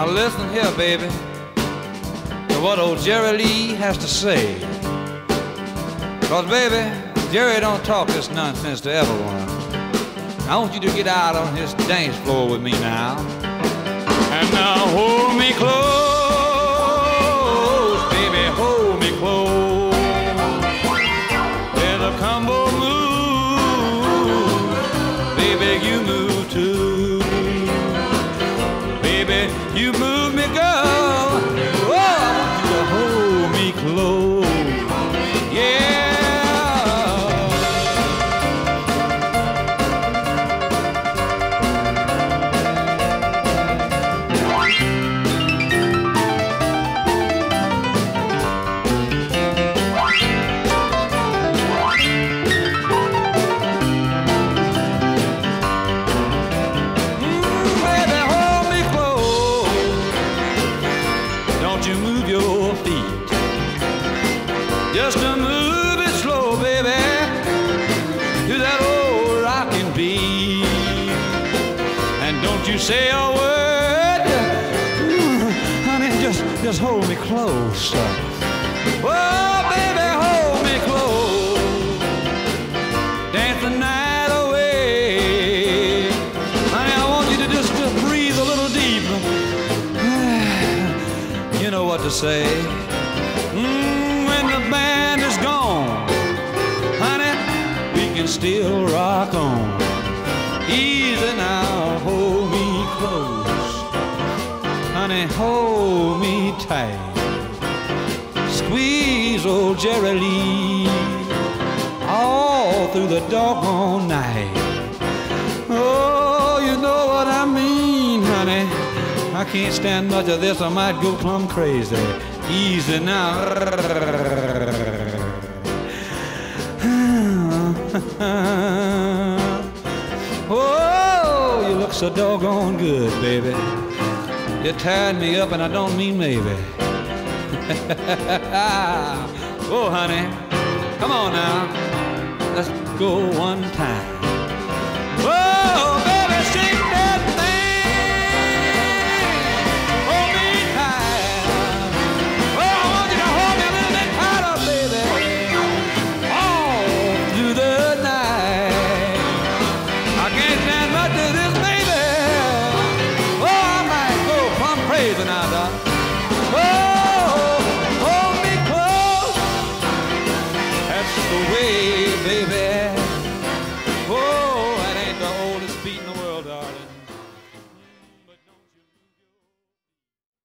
Now listen here, baby, to what old Jerry Lee has to say. Cause baby, Jerry don't talk this nonsense to everyone. I want you to get out on his dance floor with me now. And now hold me close, baby, hold me close. There's a combo move, baby, you move too. Baby, you move me, girl. Oh, I want you to hold me close. Yeah. Just to move it slow, baby, to that old rockin' beat. And don't you say a word, honey, just hold me close. Oh, baby, hold me close. Dance the night away. Honey, I want you to just breathe a little deeper. You know what to say. When the band is gone, honey, we can still rock on. Easy now, hold me close. Honey, hold me tight. Squeeze old Jerry Lee all through the doggone night. Oh, you know what I mean, honey. I can't stand much of this, I might go plumb crazy. Easy now. Oh, you look so doggone good, baby. You tied me up and I don't mean maybe. Oh, honey, come on now. Let's go one time.